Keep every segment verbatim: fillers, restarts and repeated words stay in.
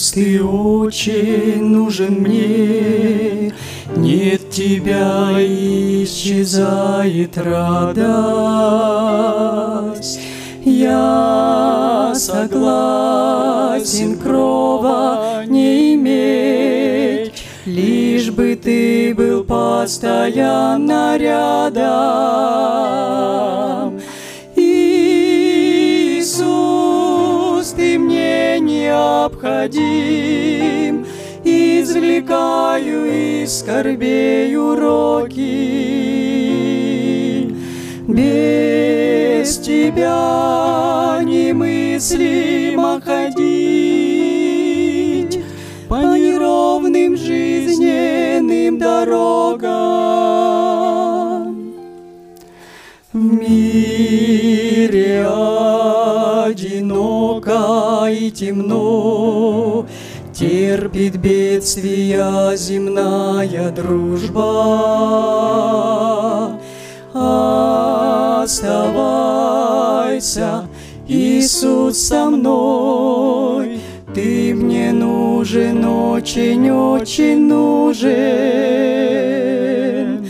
Иисус, Ты очень нужен мне, нет Тебя исчезает радость. Я согласен крова не иметь, лишь бы Ты был постоянно рядом. Иисус, Ты мне необходим, извлекаю из скорбей уроки. Без Тебя немыслимо ходить по неровным жизненным дорогам. В мире одиноко и темно, терпит бедствия земная дружба. Оставайся, Иисус, со мной, Ты мне нужен, очень-очень нужен.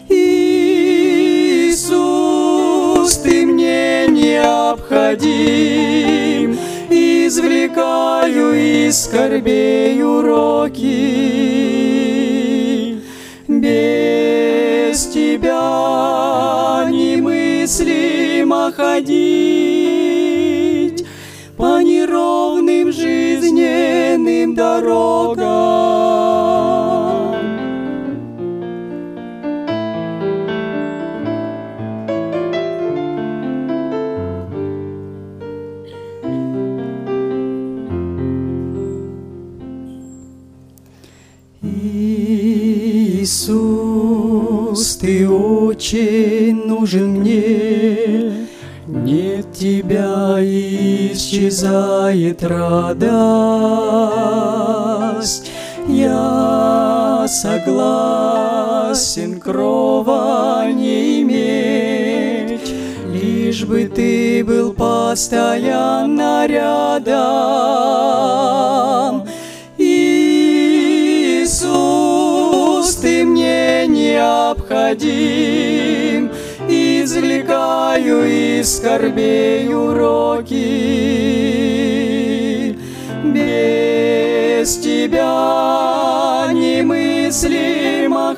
Иисус, Ты мне необходим, извлекаю из скорбей уроки. Без Тебя немыслимо ходить по неровным жизненным дорогам. Иисус, Ты очень нужен мне, нет Тебя исчезает радость. Я согласен крова не иметь, лишь бы Ты был постоянно рядом. Иисус, Ты мне необходим, извлекаю из скорбей уроки. Без Тебя немыслимо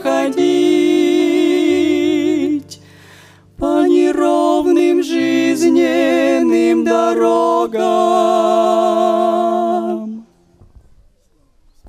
ходить по неровным жизненным дорогам.